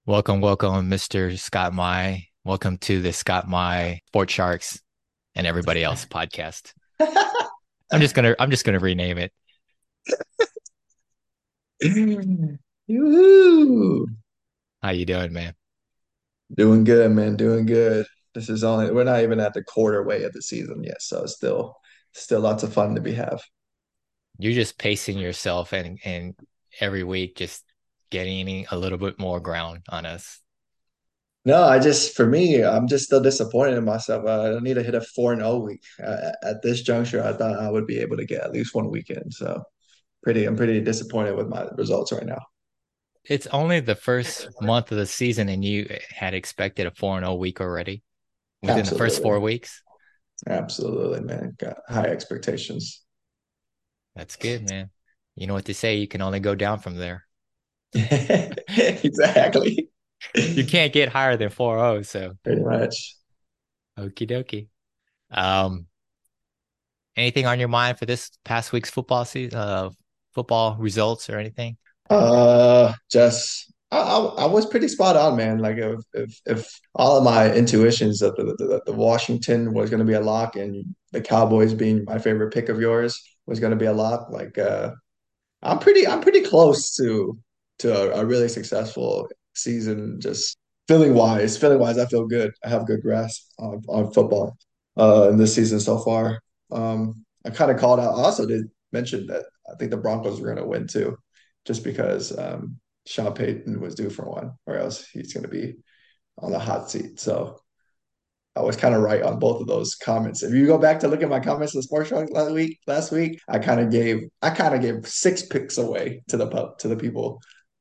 Welcome, Mr. Scott Mai. Welcome to the Scott Mai Sport Sharks and everybody else podcast. I'm just gonna rename it. Yoo-hoo. How you doing, man? Doing good, man. Doing good. We're not even at the quarter way of the season yet, so it's still lots of fun to be have. You're just pacing yourself and every week just getting a little bit more ground on us. No, for me, I'm just still disappointed in myself. I need to hit a 4-0 week. At this juncture, I thought I would be able to get at least one weekend. I'm pretty disappointed with my results right now. It's only the first month of the season and you had expected a 4-0 week already within the first Absolutely. 4 weeks. Absolutely, man. Got high expectations. That's good, man. You know what they say, you can only go down from there. Exactly. You Pretty can't get higher than 4-0, so much. okie dokie. Um, Anything on your mind for this past week's football season, football results or anything? Just I was pretty spot on, man. Like if all of my intuitions that the Washington was going to be a lock and the Cowboys being my favorite pick of yours was going to be a lock, I'm pretty close to a really successful season. Just feeling wise, I feel good. I have good grasp on football in this season so far. I kind of called out. I also did mention that I think the Broncos were going to win too, just because Sean Payton was due for one, or else he's going to be on the hot seat. So I was kind of right on both of those comments. If you go back to look at my comments in the sports show last week, I kind of gave six picks away to the people.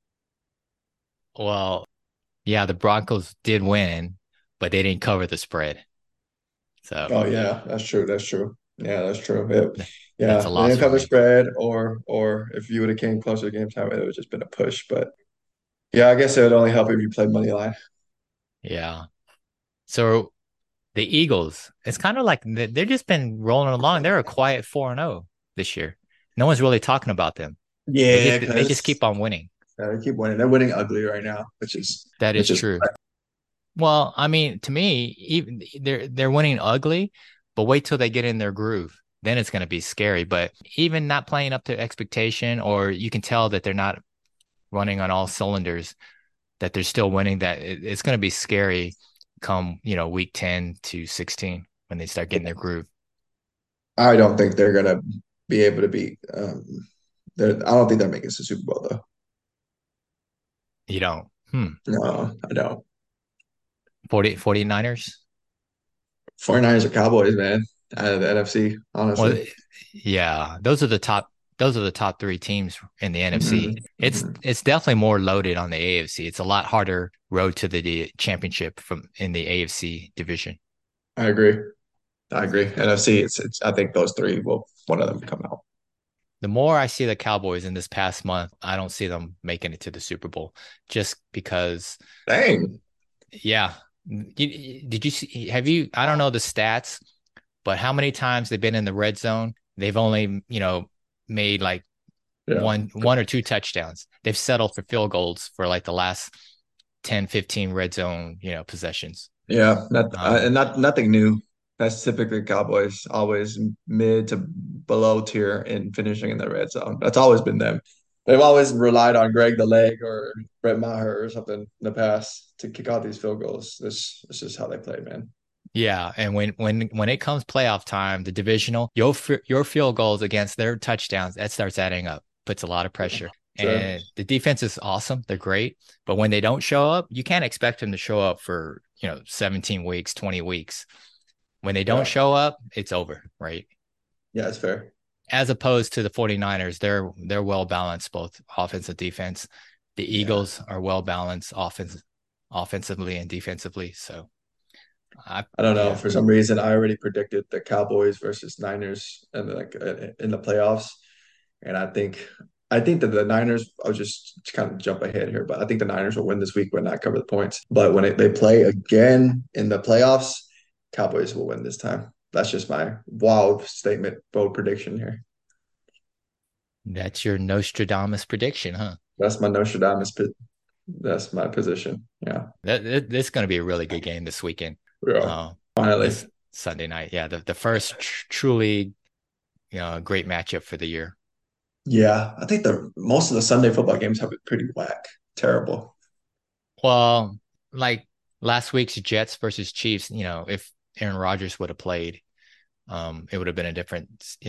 Well, yeah, the Broncos did win, but they didn't cover the spread. So Oh yeah, that's true. That's true. Yeah, that's true. It, that's a yeah, they loss didn't for cover me. spread, or if you would have came closer to game time, it would have just been a push. But yeah, I guess it would only help if you played money line. Yeah. So the Eagles, it's kind of like they've just been rolling along. They're a quiet 4-0 this year. No one's really talking about them. Yeah, They just because keep on winning. they keep winning. They're winning ugly right now, That is which is true. Well, I mean, to me, even they're winning ugly, but wait till they get in their groove. Then it's going to be scary. But even not playing up to expectation, or you can tell that they're not running on all cylinders, that they're still winning, that it's going to be scary come, week 10 to 16 when they start getting their groove. I don't think they're gonna be able to beat. I don't think they're making it to the Super Bowl though. You don't. Hmm. No, I don't. 49ers? 49ers are Cowboys, man. Out of the NFC, Well, honestly. yeah, those are the top three teams in the NFC. Hmm. It's Hmm. it's definitely more loaded on the AFC. It's a lot harder road to the championship from in the AFC division. I agree. I agree. NFC, it's. I think those three will one of them come out. The more I see the Cowboys in this past month, I don't see them making it to the Super Bowl just because, Dang. yeah. Did you see, have you, I don't know the stats, but how many times they've been in the red zone? They've only, made like Yeah. one or two touchdowns. They've settled for field goals for like the last 10, 15 red zone, possessions. Yeah. Um, Nothing new. That's typically Cowboys, always mid to below tier in finishing in the red zone. That's always been them. They've always relied on Greg the Leg or Brett Maher or something in the past to kick out these field goals. This is how they play, man. yeah, and when it comes playoff time, the divisional, your field goals against their touchdowns, that starts adding up, puts a lot of pressure. Sure. And the defense is awesome. They're great. But when they don't show up, you can't expect them to show up for, 17 weeks, 20 weeks. When they don't Yeah. show up, it's over, right? Yeah, it's fair. As opposed to the 49ers, they're well balanced both offense and defense. The Yeah. Eagles are well balanced offensively and defensively. So I I don't know. yeah. For some reason, I already predicted the Cowboys versus Niners and in the playoffs, and I think that the Niners. I'll just kind of jump ahead here, but I think the Niners will win this week, but not cover the points. But they play again in the playoffs, Cowboys will win this time. That's just my wild statement, bold prediction here. That's your Nostradamus prediction, huh? That's my Nostradamus. That's my position. Yeah. This is going to be a really good game this weekend. Yeah. Uh, Finally. this Sunday night. Yeah, the first truly great matchup for the year. Yeah. I think the most of the Sunday football games have been pretty whack. Terrible. Well, like last week's Jets versus Chiefs, if Aaron Rodgers would have played, it would have been a different,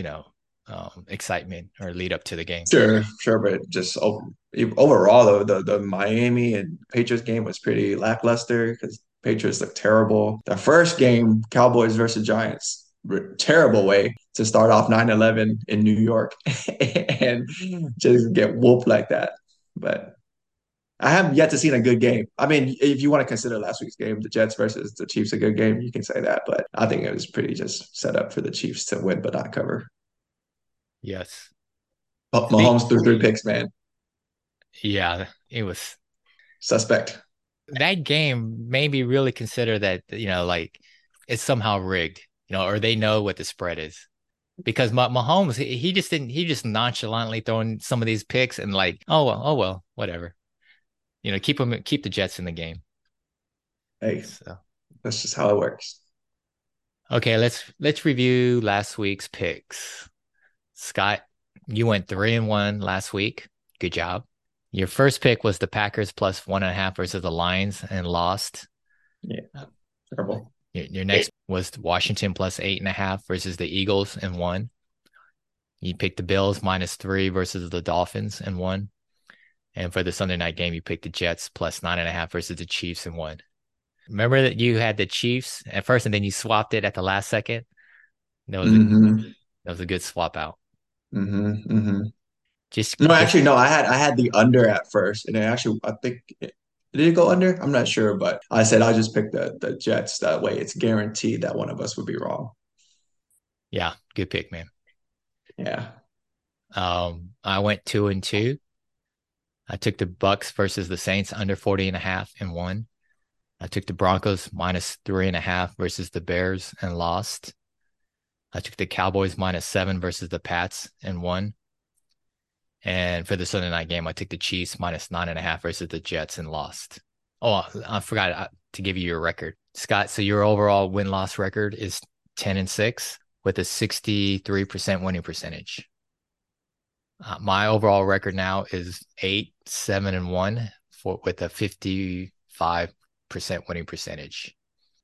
excitement or lead up to the game. Sure, sure, but just overall, though, the Miami and Patriots game was pretty lackluster because Patriots looked terrible. The first game, Cowboys versus Giants, terrible way to start off 9-11 in New York and just get whooped like that. But I have yet to see a good game. I mean, if you want to consider last week's game, the Jets versus the Chiefs, a good game, you can say that. But I think it was pretty just set up for the Chiefs to win but not cover. Yes. Oh, Speak. Mahomes threw 3 picks, man. Yeah, it was Suspect. that game made me really consider that, like it's somehow rigged, or they know what the spread is. Because Mahomes, he just didn't, he just nonchalantly throwing some of these picks and like, oh well, whatever. Keep the Jets in the game. Hey, So, that's just how it works. okay, let's review last week's picks. Scott, you went 3-1 last week. Good job. Your first pick was the Packers plus 1.5 versus the Lions and lost. Yeah, Uh, terrible. Your next was Washington plus 8.5 versus the Eagles and won. You picked the Bills -3 versus the Dolphins and won. And for the Sunday night game, you picked the Jets plus 9.5 versus the Chiefs and won. Remember that you had the Chiefs at first and then you swapped it at the last second? That was a Mm-hmm. that was a good swap out. Mm-hmm. Mm-hmm. Just No, just actually, no. I had the under at first, and then actually, I think did it go under? I'm not sure, but I said I'll just pick the Jets. That way, it's guaranteed that one of us would be wrong. Yeah, good pick, man. Yeah. I went 2-2. I took the Bucks versus the Saints under 40.5 and won. I took the Broncos -3.5 versus the Bears and lost. I took the Cowboys -7 versus the Pats and won. And for the Sunday night game, I took the Chiefs -9.5 versus the Jets and lost. Oh, I forgot to give you your record, Scott. So your overall win-loss record is 10-6 with a 63% winning percentage. My overall record now is 8-7-1 with a 55% winning percentage.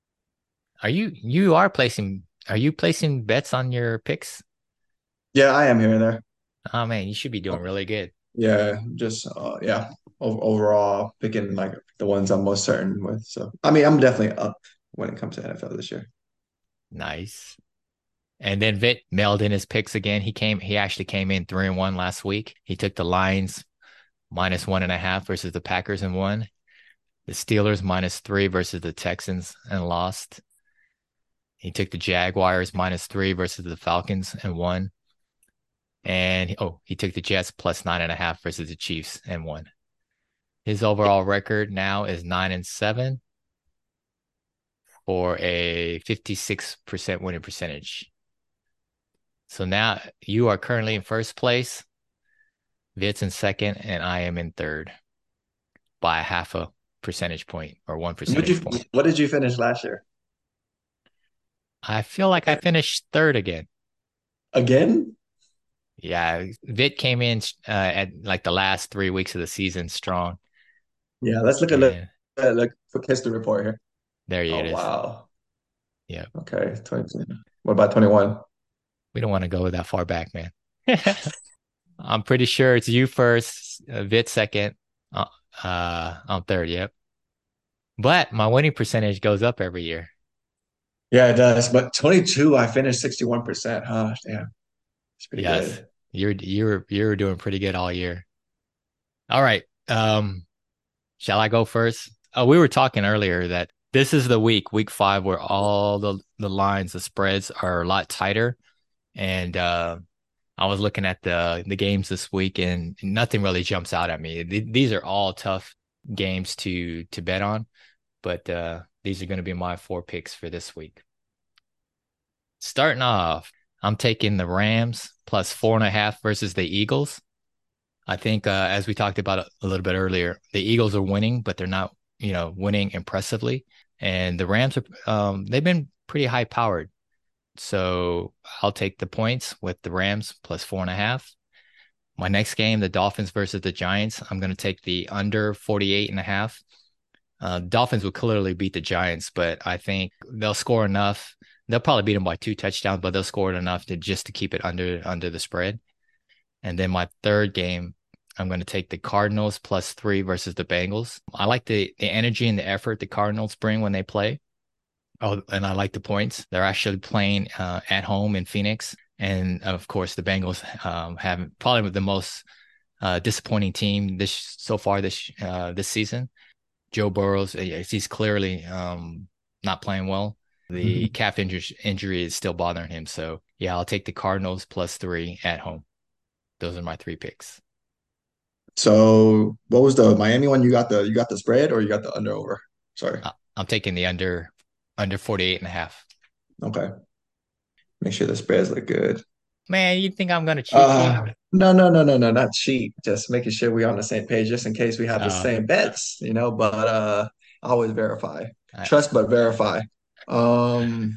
Are you placing bets on your picks? Yeah, I am here and there. Oh man, you should be doing really good. Yeah, just yeah. Overall, picking like the ones I'm most certain with. So, I mean, I'm definitely up when it comes to NFL this year. Nice. And then Vitt mailed in his picks again. He actually came in 3-1 last week. He took the Lions -1.5 versus the Packers and won. The Steelers -3 versus the Texans and lost. He took the Jaguars -3 versus the Falcons and won. And he took the Jets plus 9.5 versus the Chiefs and won. His overall record now is 9-7 for a 56% winning percentage. So now you are currently in first place. Vit's in second, and I am in third by a half a percentage point or one What you percentage point. what did you finish last year? I feel like I finished third again. Again? Yeah, Vit came in at like the last 3 weeks of the season strong, Yeah, let's look at and the quick history report here. there it Oh is. wow. Yeah, Okay, 20. What about 21? we don't want to go that far back, man. I'm pretty sure it's you first, Vit second, I'm third. Yep. But my winning percentage goes up every year. Yeah, it does. But 22, I finished 61%. Huh, damn. It's pretty Yes, good. you're doing pretty good all year. All right. Shall I go first? Oh, we were talking earlier that this is the week 5, where all the lines, the spreads are a lot tighter. And I was looking at the games this week, and nothing really jumps out at me. These are all tough games to bet on, but these are going to be my 4 picks for this week. Starting off, I'm taking the Rams plus 4.5 versus the Eagles. I think as we talked about a little bit earlier, the Eagles are winning, but they're not, winning impressively. And the Rams are they've been pretty high powered. So I'll take the points with the Rams plus 4.5. My next game, the Dolphins versus the Giants, I'm going to take the under 48.5. Dolphins will clearly beat the Giants, but I think they'll score enough. They'll probably beat them by 2 touchdowns, but they'll score it enough to keep it under the spread. And then my third game, I'm going to take the Cardinals plus 3 versus the Bengals. I like the energy and the effort the Cardinals bring when they play. Oh, and I like the points. They're actually playing at home in Phoenix, and of course the Bengals have probably the most disappointing team this season. Joe Burrows, he's clearly not playing well. The Mhm. calf injury is still bothering him. So yeah, I'll take the Cardinals plus 3 at home. Those are my three picks. So what was the Miami one? You got the spread or you got the under over? Sorry. I'm taking the under 48.5. Okay. Make sure the spreads look good. Man, you think I'm gonna cheat you? No, no, no, no, no, not cheap. Just making sure we're on the same page, just in case we have the Uh, same bets. But always verify. I, Trust but verify. Um,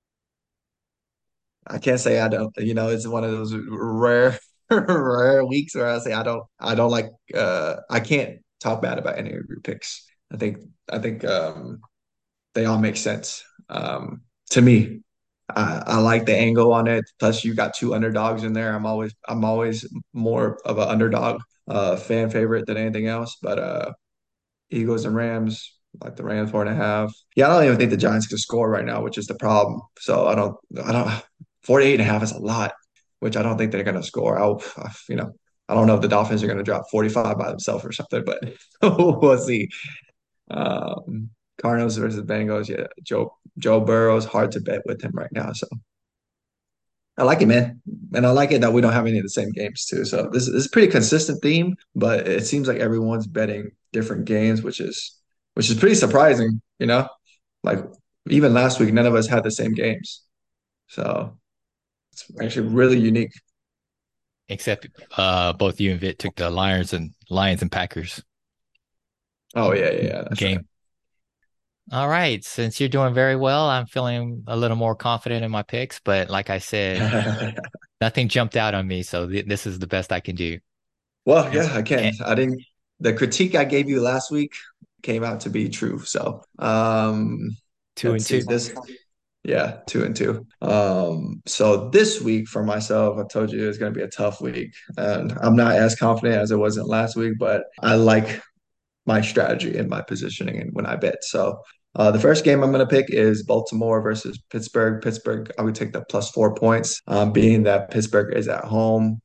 I can't say I don't. It's one of those rare, rare weeks where I say I don't like. I can't talk bad about any of your picks. I think they all make sense. To me, I like the angle on it. Plus, you got two underdogs in there. I'm always more of an underdog fan favorite than anything else. But Eagles and Rams, like the Rams 4.5. Yeah, I don't even think the Giants can score right now, which is the problem. So I don't 48.5 is a lot, which I don't think they're gonna score. I don't know if the Dolphins are gonna drop 45 by themselves or something, but we'll see. Um, Cardinals versus Bengals. Yeah, Joe Burrow's hard to bet with him right now. So I like it, man, and I like it that we don't have any of the same games too. So this is a pretty consistent theme, but it seems like everyone's betting different games, which is pretty surprising. Like even last week, none of us had the same games. So it's actually really unique. except both you and Vit took the Lions and Packers Oh yeah, yeah, yeah, that's right. game. All right, since you're doing very well, I'm feeling a little more confident in my picks, but like I said, nothing jumped out on me, so this is the best I can do. Well, And, yeah, I can. and I didn't. The critique I gave you last week came out to be true. So, two let's and see two. this. Yeah, 2-2. So this week for myself, I told you it was going to be a tough week, and I'm not as confident as I wasn't last week, but I like my strategy and my positioning and when I bet. So, the first game I'm going to pick is Baltimore versus Pittsburgh. Pittsburgh, I would take the plus 4 points, being that Pittsburgh is at home.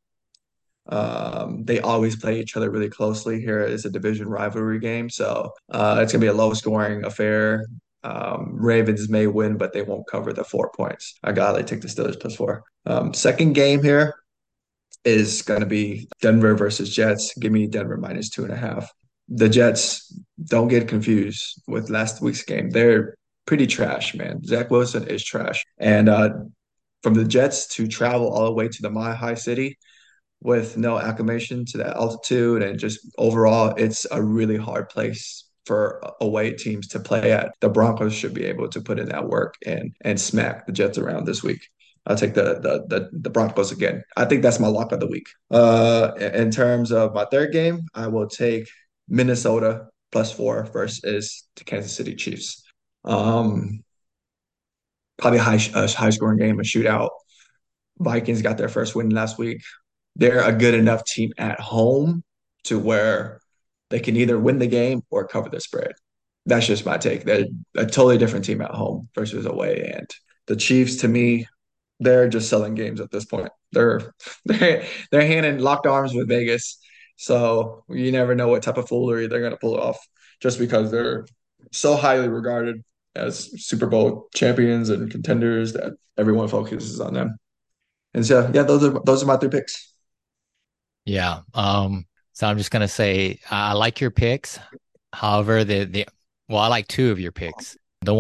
They always play each other really closely. Here is a division rivalry game, so it's gonna be a low scoring affair. Ravens may win, but they won't cover the 4 points. I gotta take the Steelers plus 4. Second game here is gonna be Denver versus Jets. Give me Denver minus 2.5. The Jets, don't get confused with last week's game. They're pretty trash, man. Zach Wilson is trash, and from the Jets to travel all the way to the Mile High City with no acclimation to that altitude and just overall, it's a really hard place for away teams to play at. The Broncos should be able to put in that work and smack the Jets around this week. I'll take the Broncos again. I think that's my lock of the week. In terms of my third game, I will take Minnesota plus 4 versus the Kansas City Chiefs. Um, Probably a high scoring game, a shootout. Vikings got their first win last week. They're a good enough team at home to where they can either win the game or cover the spread. That's just my take. They're a totally different team at home versus away. And the Chiefs, to me, they're just selling games at this point. They're handing locked arms with Vegas. So you never know what type of foolery they're gonna pull off just because they're so highly regarded as Super Bowl champions and contenders that everyone focuses on them. And so yeah, those are my three picks. Yeah. So I'm just gonna say I like your picks. However, I like two of your picks. The one I'm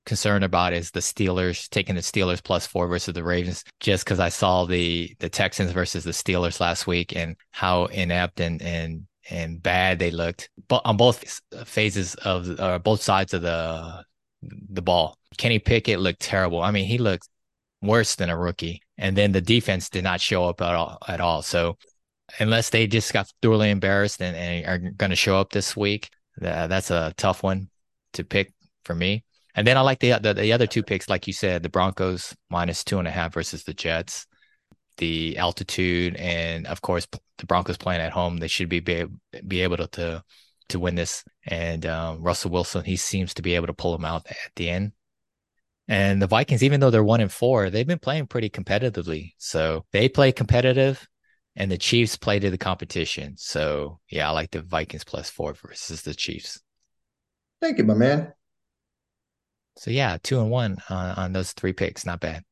concerned about is the Steelers, taking the Steelers +4 versus the Ravens, just because I saw the Texans versus the Steelers last week and how inept and bad they looked, but on both phases of both sides of the ball. Kenny Pickett looked terrible. I mean, he looked worse than a rookie. And then the defense did not show up at all. So unless they just got thoroughly embarrassed and are going to show up this week, that's a tough one to pick for me. And then I like the other two picks, like you said, the Broncos -2.5 versus the Jets. The altitude, and of course the Broncos playing at home, they should be able to win this. And Russell Wilson, he seems to be able to pull them out at the end. And the Vikings, even though they're 1-4, they've been playing pretty competitively. So they play competitive, and the Chiefs play to the competition. So yeah, I like the Vikings +4 versus the Chiefs. Thank you, my man. So yeah, 2-1 on those three picks, not bad.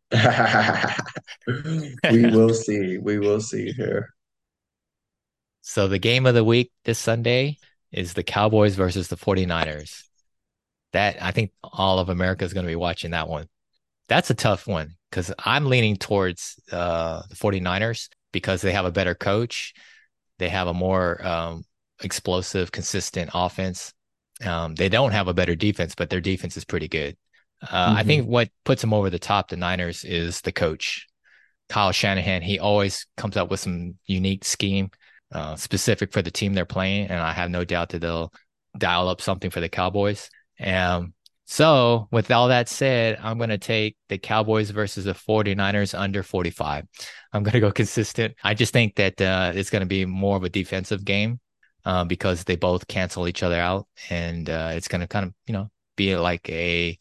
We will see. We will see here. So the game of the week this Sunday is the Cowboys versus the 49ers. That I think all of America is going to be watching that one. That's a tough one because I'm leaning towards the 49ers because they have a better coach. They have a more explosive, consistent offense. They don't have a better defense, but their defense is pretty good. I think what puts them over the top, the Niners, is the coach, Kyle Shanahan. He always comes up with some unique scheme specific for the team they're playing, and I have no doubt that they'll dial up something for the Cowboys. So with all that said, I'm going to take the Cowboys versus the 49ers under 45. I'm going to go consistent. I just think that it's going to be more of a defensive game because they both cancel each other out, and it's going to kind of, be like a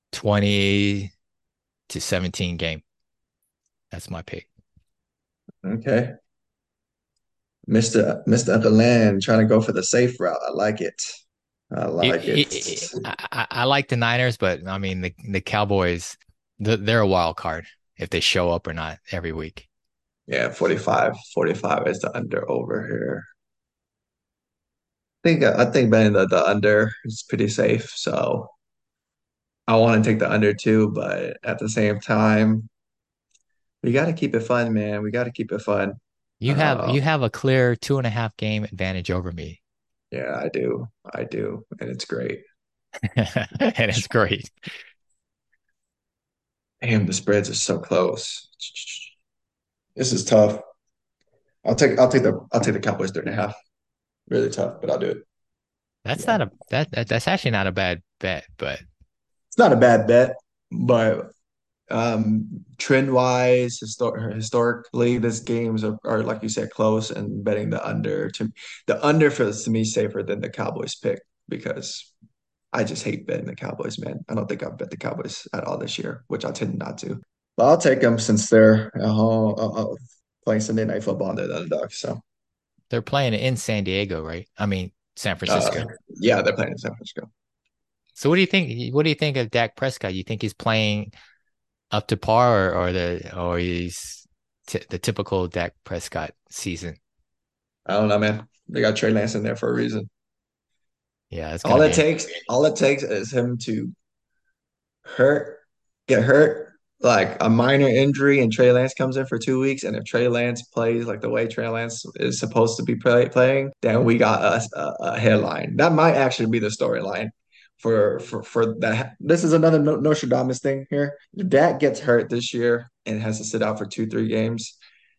20-17 game. That's my pick. Okay. Mr. Upper Land trying to go for the safe route. I like it. I like it. I like the Niners, but I mean the Cowboys, they're a wild card if they show up or not every week. Yeah, 45. 45 is the under over here. I think betting the under is pretty safe. So I want to take the under too, but at the same time, we got to keep it fun, man. We got to keep it fun. You have Uh, you have a clear 2.5 game advantage over me. yeah, I do. I do. And it's great. And it's great. Damn, the spreads are so close. This is tough. I'll take the Cowboys 3.5. Really tough, but I'll do it. That's Yeah. not a that's actually not a bad bet, but It's not a bad bet, but trend wise, historically, these games are like you said, close, and betting the under feels to me safer than the Cowboys pick because I just hate betting the Cowboys, man. I don't think I've bet the Cowboys at all this year, which I tend not to. But I'll take them since they're playing Sunday Night Football and they're the underdog. So, they're playing in San Diego, right? I mean, San uh, Francisco. yeah, they're playing in San Francisco. So what do you think? What do you think of Dak Prescott? You think he's playing up to par, or he's the typical Dak Prescott season? I don't know, man. They got Trey Lance in there for a reason. Yeah, it's gonna be. All it takes is him to hurt, get hurt, like a minor injury, and Trey Lance comes in for 2 weeks. And if Trey Lance plays like the way Trey Lance is supposed to be playing, then we got a headline. That might actually be the storyline for that. This is another Nostradamus thing here. If Dak gets hurt this year and has to sit out for 2, 3 games,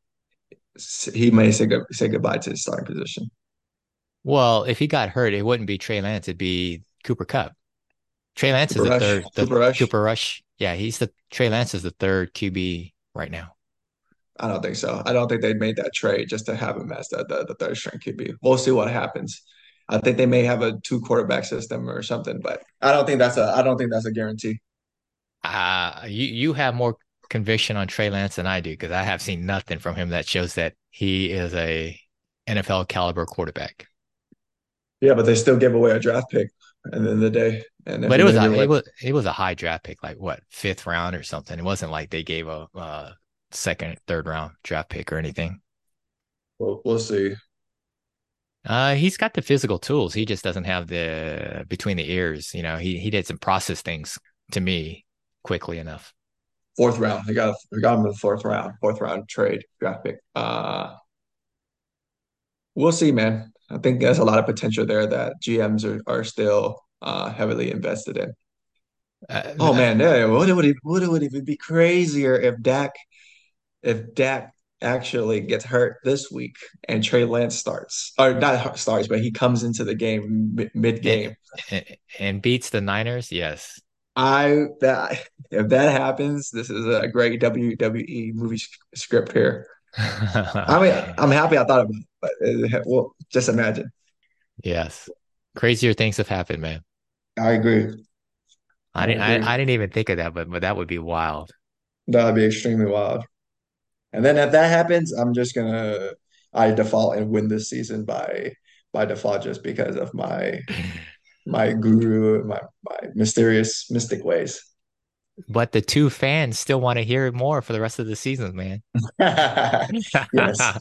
he may say goodbye to his starting position. Well, if he got hurt, it wouldn't be Trey Lance; it'd be Cooper Kupp. Trey Lance is Cooper the Rush, third. The Cooper Rush. Cooper Rush. Yeah, he's the Trey Lance is the third QB right now. I don't think so. I don't think they made that trade just to have him as the third string QB. We'll see what happens. I think they may have a two quarterback system or something, but I don't think that's a guarantee. You have more conviction on Trey Lance than I do because I have seen nothing from him that shows that he is a NFL caliber quarterback. Yeah, but they still gave away a draft pick at the end of the day. And if But you're it was gonna a give away, it was a high draft pick, like what, fifth round or something. It wasn't like they gave a second, third round draft pick or anything. we'll see. He's got the physical tools. He just doesn't have the between the ears. He did some process things to me quickly enough. Fourth round. We got him in the fourth round trade draft pick. We'll see, man. I think there's a lot of potential there that GMs are still heavily invested in. Oh Uh, man, yeah, what would it be crazier if Dak actually gets hurt this week and Trey Lance starts or not starts, but he comes into the game mid and, game. and beats the Niners, yes. I that if that happens, this is a great WWE movie script here. I mean, I'm happy I thought about it, but well, just imagine. Yes. Crazier things have happened, man. I agree. I I didn't I agree. didn't even think of that, but that would be wild. That'd be extremely wild. And then if that happens, I'm just gonna I default and win this season by default just because of my guru, my mysterious mystic ways. But the two fans still want to hear more for the rest of the season, man. Yes.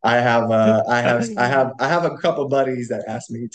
I have a couple buddies that ask me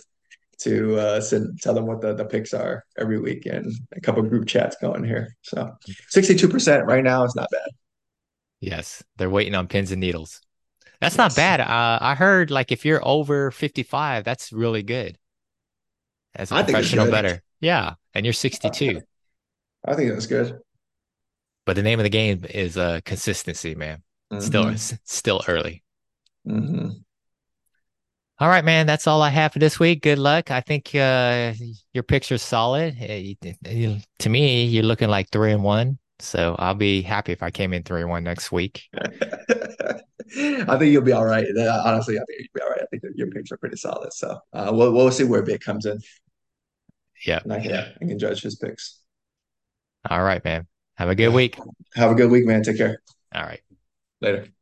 to tell them what the picks are every week and a couple group chats going here. So 62% right now is not bad. Yes, they're waiting on pins and needles. That's not Yes. bad. I heard like if you're over 55, that's really good as a I think it's professional good. bettor. Yeah, and you're 62. I think that's good. But the name of the game is consistency, man. Hmm. Still early. Hmm. All right, man. That's all I have for this week. Good luck. I think your picture's solid. To me, you're looking like 3-1. So I'll be happy if I came in 3-1 next week. I think you'll be all right. Honestly, I think you'll be all right. I think that your picks are pretty solid. So we'll see where Vic comes in, Yep. and I can judge his picks. All right, man. Have a good Yeah. week. Have a good week, man. Take care. All right. Later.